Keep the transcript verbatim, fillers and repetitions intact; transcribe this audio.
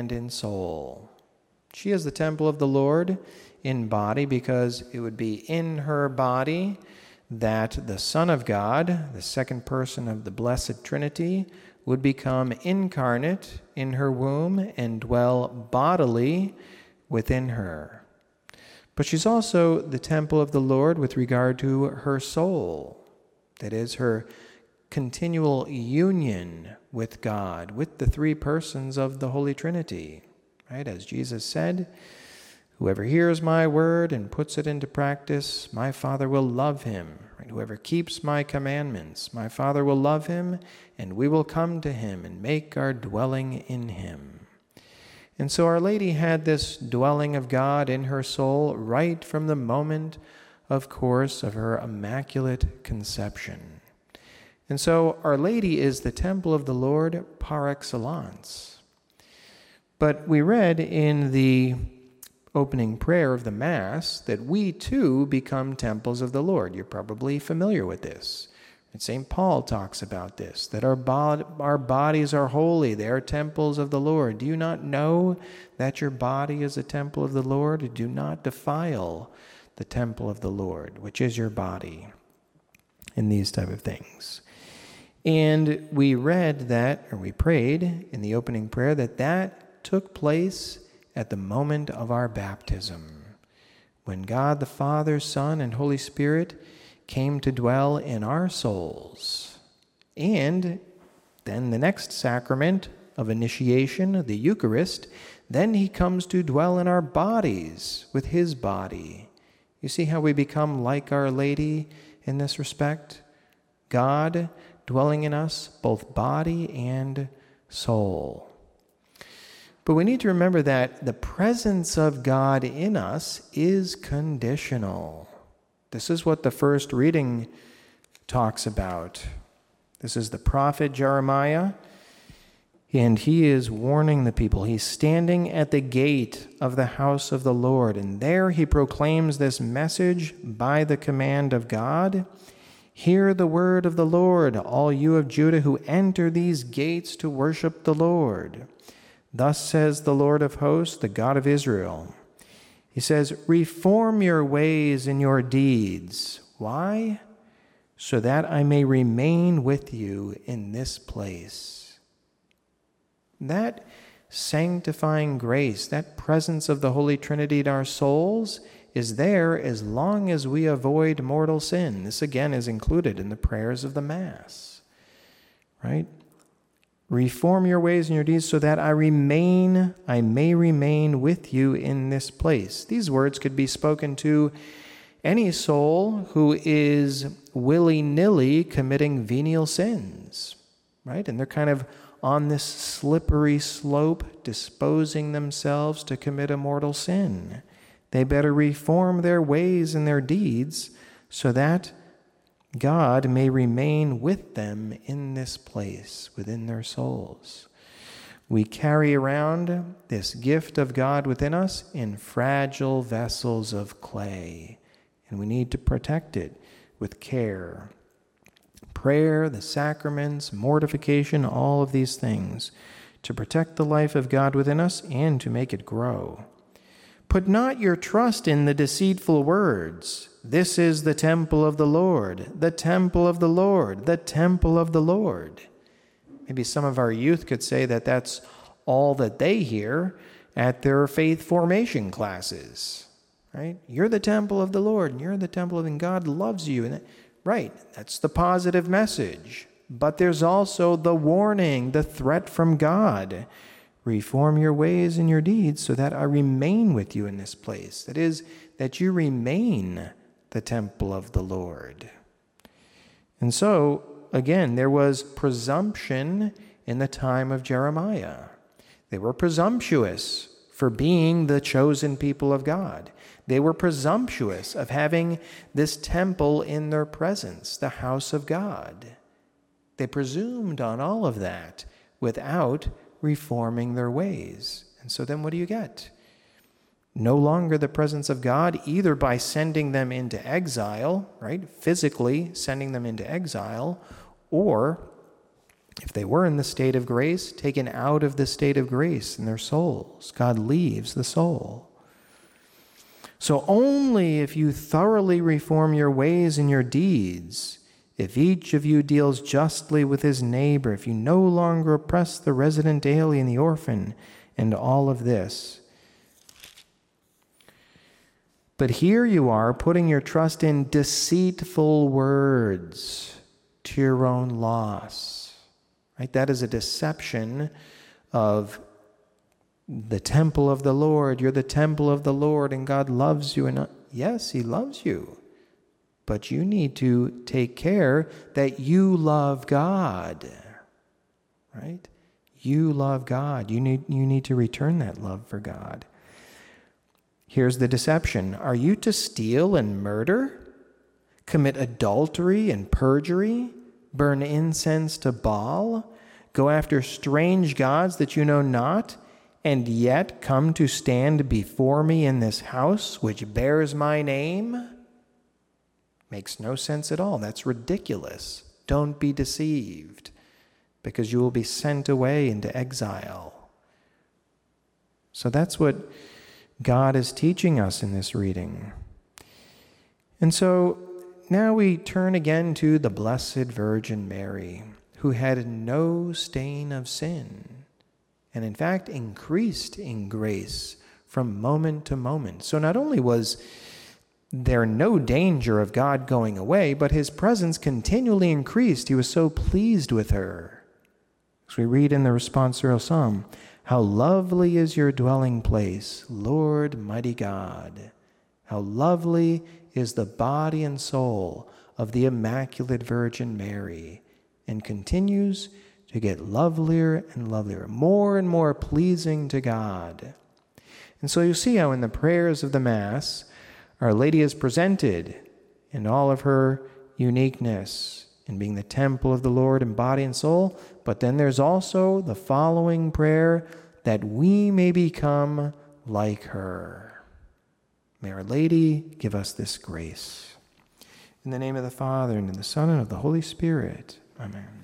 and in soul. She is the temple of the Lord in body, because it would be in her body that the Son of God, the second person of the Blessed Trinity, would become incarnate in her womb and dwell bodily within her. But she's also the temple of the Lord with regard to her soul, that is, her continual union with God, with the three persons of the Holy Trinity. Right? As Jesus said, whoever hears my word and puts it into practice, my Father will love him. Right? Whoever keeps my commandments, my Father will love him, and we will come to him and make our dwelling in him. And so Our Lady had this dwelling of God in her soul right from the moment, of course, of her immaculate conception. And so Our Lady is the temple of the Lord par excellence. But we read in the opening prayer of the Mass that we too become temples of the Lord. You're probably familiar with this. And Saint Paul talks about this, that our, bod- our bodies are holy. They are temples of the Lord. Do you not know that your body is a temple of the Lord? Do not defile the temple of the Lord, which is your body, and these type of things. And we read that, or we prayed in the opening prayer, that that took place at the moment of our baptism, when God the Father, Son, and Holy Spirit came to dwell in our souls. And then the next sacrament of initiation, the Eucharist, then he comes to dwell in our bodies with his body. You see how we become like Our Lady in this respect? God dwelling in us, both body and soul. But we need to remember that the presence of God in us is conditional. This is what the first reading talks about. This is the prophet Jeremiah, and he is warning the people. He's standing at the gate of the house of the Lord, and there he proclaims this message by the command of God. Hear the word of the Lord, all you of Judah who enter these gates to worship the Lord. Thus says the Lord of hosts, the God of Israel. He says, reform your ways and your deeds. Why? So that I may remain with you in this place. That sanctifying grace, that presence of the Holy Trinity in our souls, is there as long as we avoid mortal sin. This again is included in the prayers of the Mass, right? Reform your ways and your deeds so that I remain, I may remain with you in this place. These words could be spoken to any soul who is willy-nilly committing venial sins, right? And they're kind of on this slippery slope, disposing themselves to commit a mortal sin. They better reform their ways and their deeds so that God may remain with them in this place, within their souls. We carry around this gift of God within us in fragile vessels of clay, and we need to protect it with care. Prayer, the sacraments, mortification, all of these things, to protect the life of God within us and to make it grow. Put not your trust in the deceitful words. This is the temple of the Lord, the temple of the Lord, the temple of the Lord. Maybe some of our youth could say that that's all that they hear at their faith formation classes, right? You're the temple of the Lord, and you're the temple of, and God loves you. And that, right, that's the positive message. But there's also the warning, the threat from God. Reform your ways and your deeds so that I remain with you in this place. That is, that you remain the temple of the Lord. And so, again, there was presumption in the time of Jeremiah. They were presumptuous for being the chosen people of God. They were presumptuous of having this temple in their presence, the house of God. They presumed on all of that without reforming their ways. And so then what do you get? No longer the presence of God, either by sending them into exile, right? Physically sending them into exile, or If they were in the state of grace, taken out of the state of grace in their souls, God leaves the soul. So only if you thoroughly reform your ways and your deeds, if each of you deals justly with his neighbor, if you no longer oppress the resident alien, the orphan, and all of this. But here you are putting your trust in deceitful words to your own loss. Right? That is a deception of the temple of the Lord. You're the temple of the Lord, and God loves you. And yes, he loves you. But you need to take care that you love God. Right? You love God. You need, you need to return that love for God. Here's the deception. Are you to steal and murder? Commit adultery and perjury? Burn incense to Baal? Go after strange gods that you know not? And yet come to stand before me in this house which bears my name? Makes no sense at all. That's ridiculous. Don't be deceived, because you will be sent away into exile. So that's what God is teaching us in this reading. And so now we turn again to the Blessed Virgin Mary, who had no stain of sin, and in fact increased in grace from moment to moment. So not only was there no danger of God going away, but his presence continually increased. He was so pleased with her. As we read in the responsorial psalm, how lovely is your dwelling place, Lord mighty God. How lovely is the body and soul of the Immaculate Virgin Mary, and continues to get lovelier and lovelier, more and more pleasing to God. And so you see how in the prayers of the Mass, Our Lady is presented in all of her uniqueness, in being the temple of the Lord in body and soul. But then there's also the following prayer, that we may become like her. May Our Lady give us this grace. In the name of the Father, and of the Son, and of the Holy Spirit. Amen.